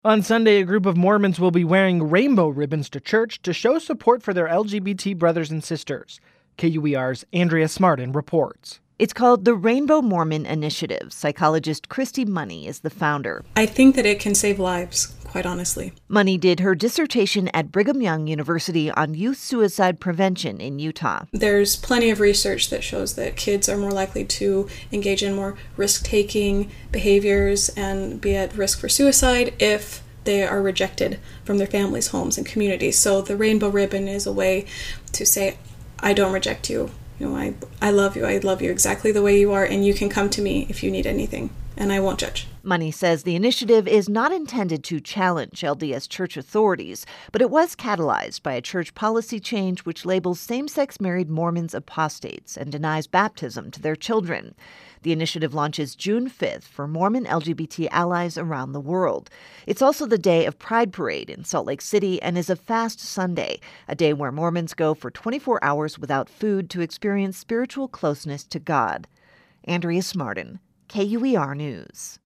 On Sunday, a group of Mormons will be wearing rainbow ribbons to church to show support for their LGBT brothers and sisters. KUER's Andrea Smartin reports. It's called the Rainbow Mormon Initiative. Psychologist Christy Money is the founder. I think that it can save lives, quite honestly. Money did her dissertation at Brigham Young University on youth suicide prevention in Utah. There's plenty of research that shows that kids are more likely to engage in more risk-taking behaviors and be at risk for suicide if they are rejected from their families, homes, and communities. So the rainbow ribbon is a way to say, I don't reject you. I love you. I love you exactly the way you are, and you can come to me if you need anything, and I won't judge. Money says the initiative is not intended to challenge LDS church authorities, but it was catalyzed by a church policy change which labels same-sex married Mormons apostates and denies baptism to their children. The initiative launches June 5th for Mormon LGBT allies around the world. It's also the day of Pride Parade in Salt Lake City and is a fast Sunday, a day where Mormons go for 24 hours without food to experience spiritual closeness to God. Andrea Smartin, KUER News.